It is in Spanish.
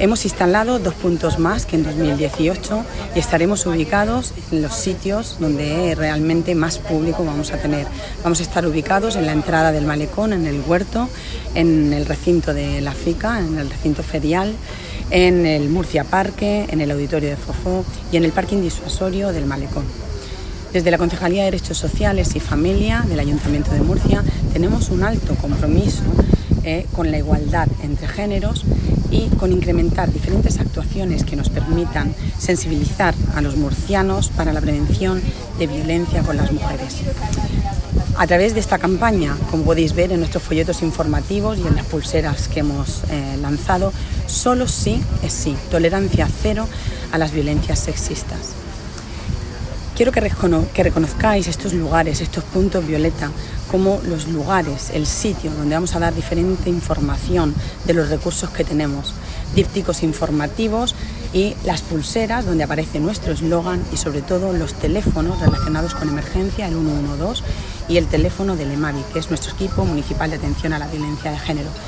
Hemos instalado 2 puntos más que en 2018 y estaremos ubicados en los sitios donde realmente más público vamos a tener. Vamos a estar ubicados en la entrada del malecón, en el huerto, en el recinto de la FICA, en el recinto ferial, en el Murcia Parque, en el auditorio de Fofó y en el parking disuasorio del malecón. Desde la Concejalía de Derechos Sociales y Familia del Ayuntamiento de Murcia tenemos un alto compromiso con la igualdad entre géneros y con incrementar diferentes actuaciones que nos permitan sensibilizar a los murcianos para la prevención de violencia con las mujeres. A través de esta campaña, como podéis ver en nuestros folletos informativos y en las pulseras que hemos lanzado, solo sí es sí, tolerancia cero a las violencias sexistas. Quiero que reconozcáis estos lugares, estos puntos violeta, como los lugares, el sitio donde vamos a dar diferente información de los recursos que tenemos, dípticos informativos y las pulseras donde aparece nuestro eslogan y sobre todo los teléfonos relacionados con emergencia, el 112 y el teléfono del EMAVI, que es nuestro equipo municipal de atención a la violencia de género.